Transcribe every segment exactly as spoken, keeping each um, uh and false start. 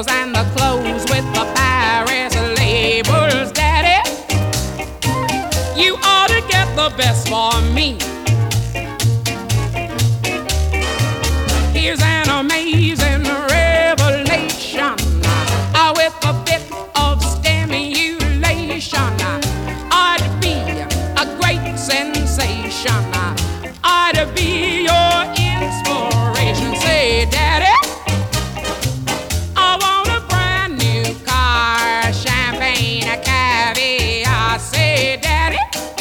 girls and the clothes with the Paris labels, Daddy. You ought to get the best for me. Here's an amazing revelation uh, with a bit of stimulation. Uh, I'd be a great sensation. Uh, I'd be your inspiration. Say, Daddy, I want a brand new car, champagne, a caviar. Say, Daddy,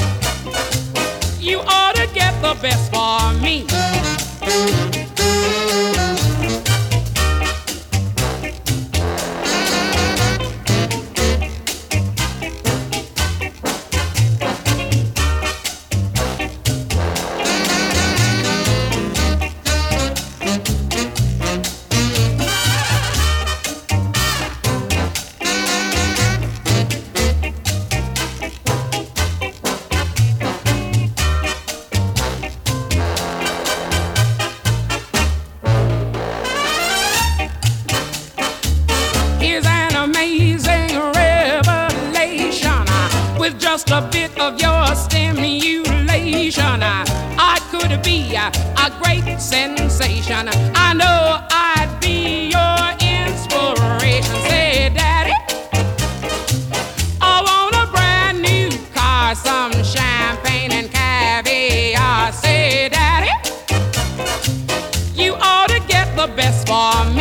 you ought to get the best for me. Just a bit of your stimulation, I could be a great sensation. I know I'd be your inspiration. Say, Daddy, I want a brand new car, some champagne and caviar. Say, Daddy, you ought to get the best for me.